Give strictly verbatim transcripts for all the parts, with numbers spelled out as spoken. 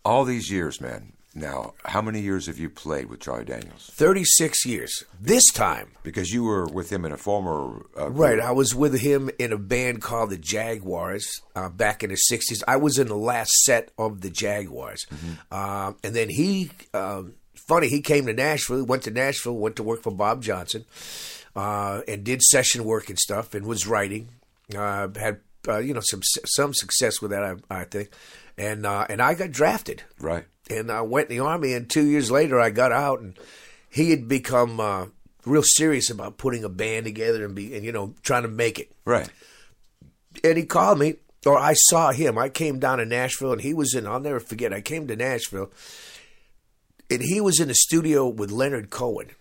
All these years, man. Now, how many years have you played with Charlie Daniels? thirty-six years. This time. Because you were with him in a former... Uh, right. I was with him in a band called the Jaguars uh, back in the sixties. I was in the last set of the Jaguars. Mm-hmm. Uh, and then he... Um, funny, he came to Nashville, went to Nashville, went to work for Bob Johnson, uh, and did session work and stuff, and was writing. Uh, had, uh, you know, some some success with that, I, I think. And uh, and I got drafted. Right. And I went in the Army, and two years later I got out, and he had become uh, real serious about putting a band together and be, and you know, trying to make it. Right. And he called me, or I saw him. I came down to Nashville, and he was in. I'll never forget. I came to Nashville, and he was in the studio with Leonard Cohen.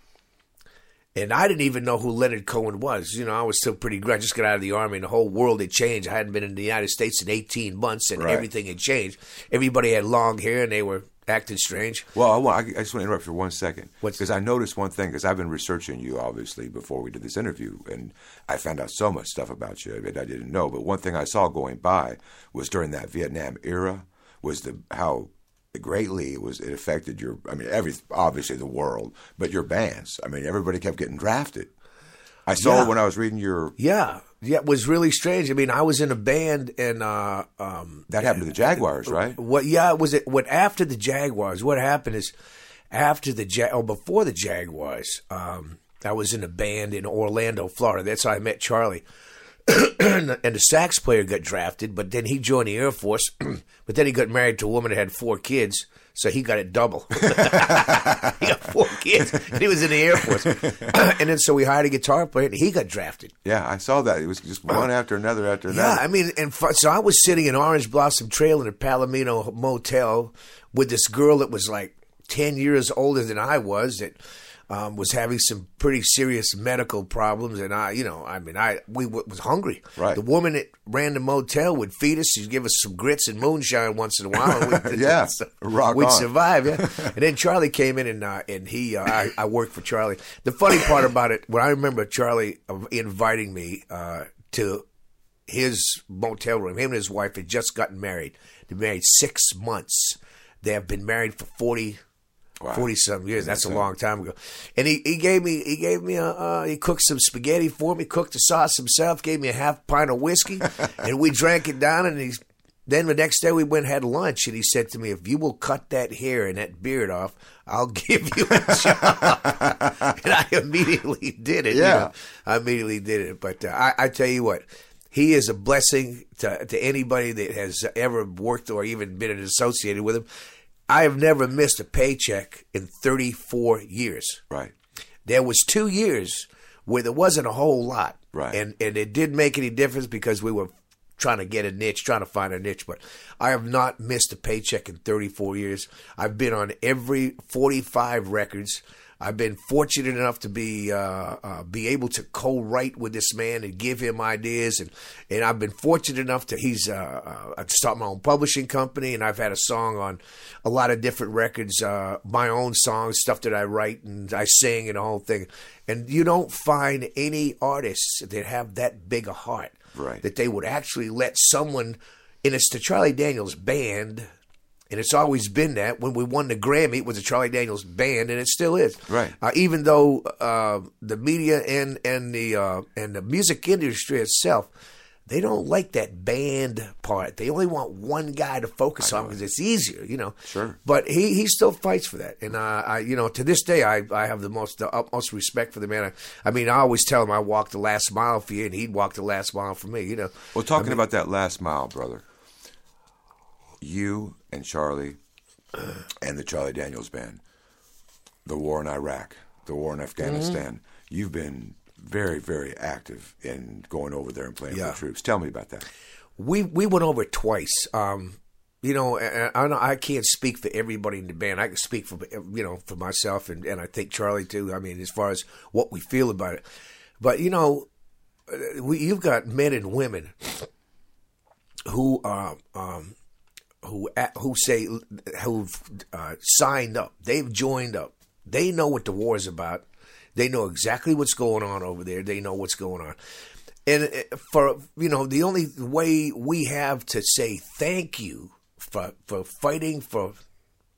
And I didn't even know who Leonard Cohen was. You know, I was still pretty green. I just got out of the Army, and the whole world had changed. I hadn't been in the United States in eighteen months, and right. everything had changed. Everybody had long hair, and they were acting strange. Well, I, want, I just want to interrupt for one second. What's because I noticed one thing, because I've been researching you, obviously, before we did this interview, and I found out so much stuff about you that I didn't know. But one thing I saw going by was during that Vietnam era was the how greatly it was it affected your, I mean, every obviously the world, but your bands. I mean, everybody kept getting drafted. I saw yeah. it when I was reading your... Yeah. Yeah, it was really strange. I mean, I was in a band, and... Uh, um, that happened to the Jaguars, right? What? Yeah, it was it, what after the Jaguars, what happened is, after the, ja- or before the Jaguars, um, I was in a band in Orlando, Florida. That's how I met Charlie. and the sax player got drafted, but then he joined the Air Force. But then he got married to a woman that had four kids, so he got it double. He got four kids, and he was in the Air Force. And then so we hired a guitar player, and he got drafted. Yeah, I saw that. It was just one after another after Yeah, another. I mean, and so I was sitting in Orange Blossom Trail in a Palomino motel with this girl that was like ten years older than I was, that um, was having some pretty serious medical problems. And I, you know, I mean, I we w- was hungry. Right. The woman that ran the motel would feed us. She'd give us some grits and moonshine once in a while. And we'd, yeah, so rock we'd on. survive. Yeah. And then Charlie came in, and uh, and he, uh, I, I worked for Charlie. The funny part about it, when I remember Charlie inviting me uh, to his motel room, him and his wife had just gotten married. They married six months. They have been married for forty. Wow. Forty some years. That's, That's a it. long time ago. And he, he gave me he gave me a uh, he cooked some spaghetti for me, cooked the sauce himself, gave me a half pint of whiskey, and we drank it down. And he then the next day we went and had lunch, and he said to me, "If you will cut that hair and that beard off, I'll give you a job." And I immediately did it. Yeah, you know? I immediately did it. But uh, I, I tell you what. He is a blessing to to anybody that has ever worked or even been associated with him. I have never missed a paycheck in thirty-four years. Right. There was two years where there wasn't a whole lot. Right. And and it didn't make any difference because we were trying to get a niche, trying to find a niche. But I have not missed a paycheck in thirty-four years. I've been on every forty-five records. I've been fortunate enough to be uh, uh, be able to co-write with this man and give him ideas, and, and I've been fortunate enough to he's uh, uh, to start my own publishing company, and I've had a song on a lot of different records, uh, my own songs, stuff that I write and I sing and the whole thing. And you don't find any artists that have that big a heart, right, that they would actually let someone, and it's the Charlie Daniels Band. And it's always been that. When we won the Grammy, it was a Charlie Daniels Band, and it still is. Right. Uh, even though uh, the media and and the uh, and the music industry itself, they don't like that band part. They only want one guy to focus on because it's easier, you know. Sure. But he, he still fights for that, and uh, I you know to this day I, I have the most the utmost respect for the man. I, I mean I always tell him I walk the last mile for you, and he'd walk the last mile for me. You know. Well, talking I mean, about that last mile, brother. You and Charlie and the Charlie Daniels Band, the war in Iraq, the war in Afghanistan, mm-hmm. you've been very, very active in going over there and playing yeah. for the troops. Tell me about that. We we went over twice. Um, you know, I, I I can't speak for everybody in the band. I can speak for you know for myself and, and I think Charlie too. I mean, as far as what we feel about it, but you know, we, you've got men and women who are. Um, Who who say who've uh, signed up? They've joined up. They know what the war is about. They know exactly what's going on over there. They know what's going on. And for you know, the only way we have to say thank you for for fighting for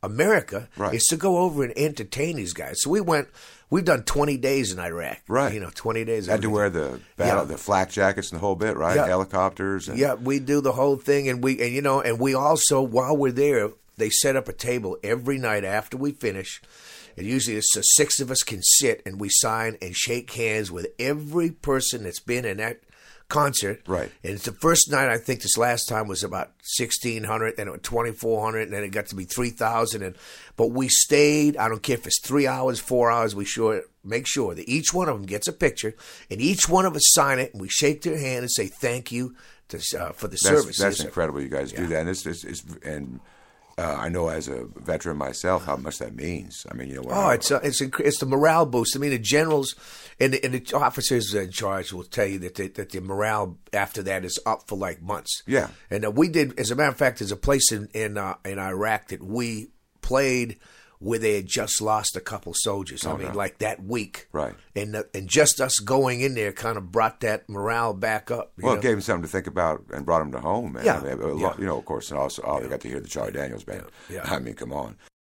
America Right. is to go over and entertain these guys. So we went. We've done twenty days in Iraq. Right. You know, twenty days. Had to wear the battle, Yeah. the flak jackets and the whole bit, right? Yeah. Helicopters. And, Yeah, we do the whole thing, and we and you know, and we also while we're there, they set up a table every night after we finish. And usually, it's so six of us can sit and we sign and shake hands with every person that's been in that concert. Right. And it's the first night. I think this last time was about sixteen hundred, and it was twenty four hundred, and then it got to be three thousand. And but we stayed. I don't care if it's three hours, four hours. We sure make sure that each one of them gets a picture, and each one of us sign it, and we shake their hand and say thank you to, uh, for the That's, service. that's It's- incredible. You guys do that, and it's, it's, it's and uh, I know as a veteran myself how much that means. I mean, you know, when Oh, I- it's uh, it's inc- it's the morale boost. I mean, the generals and the, and the officers in charge will tell you that the, that the morale after that is up for like months. Yeah. And uh, we did, as a matter of fact, there's a place in in uh, in Iraq that we played where they had just lost a couple soldiers. I Oh, mean, no. like that week. Right. And uh, and just us going in there kind of brought that morale back up. you Well, know? it gave them something to think about and brought them to home. Man. Yeah. I mean, a lot- Yeah. you know, of course, and also, oh, they got to hear the Charlie Daniels band. Yeah. I mean, come on.